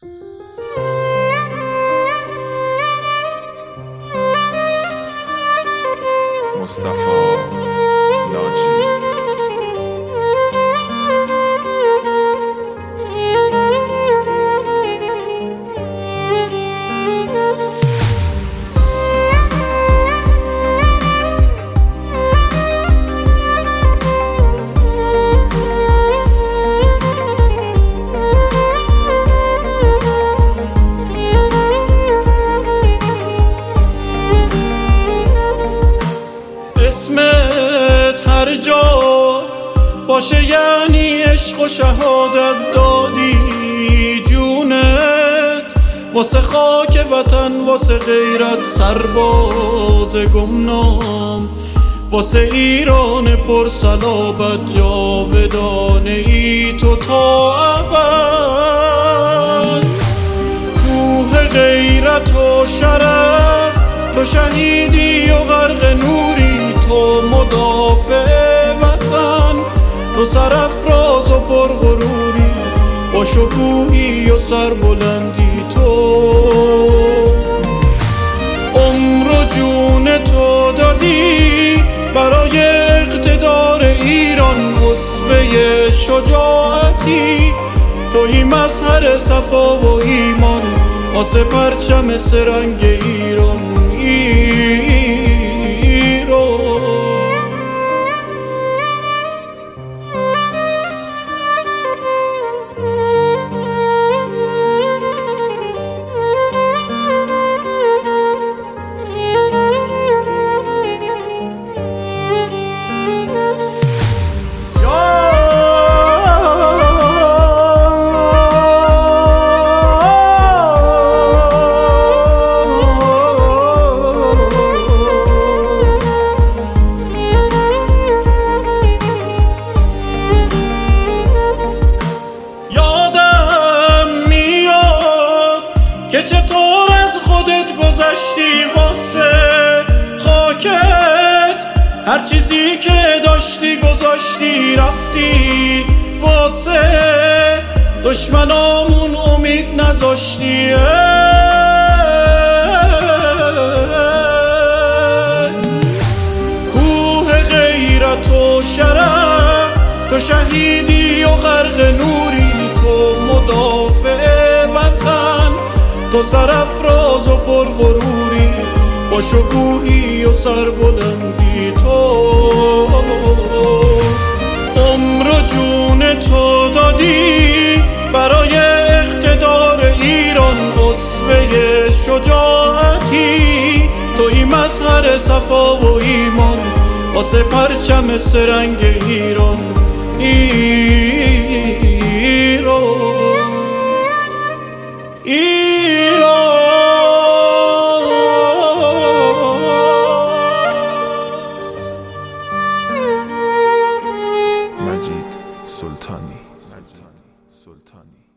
مصطفی ناجی. اسمت هر جا باشه یعنی عشق و شهادت دادی جونت واسه خاک وطن، واسه غیرت سرباز گمنام، واسه ایران پر صلابت جاودانه ای تو تا ابد. کوه غیرت و شرف تو شهیدی و غرق نوری، تو مدافع وطن، تو سرافراز و پرغروری، با شکوهی و سربلندی تو عمر و جون تو دادی برای اقتدار ایران. اسوه شجاعتی تویی مظهر صفا و ایمان، واسه پرچم سرنگ ایران. که چطور از خودت گذشتی واسه خاکت، هر چیزی که داشتی گذاشتی رفتی واسه دشمنامون امید نذاشتی. کوه غیرت و شرف تو شهیدی و غرق نوری، تو مدافع وطن، تو سرافراز و پرغروری، با شکوهی و سربلندی تو عمر و جون تو دادی برای اقتدار ایران. اسوه شجاعتی تویی مظهر صفا و ایمان، واسه پرچم سرنگ ایران. مجید سلطانی.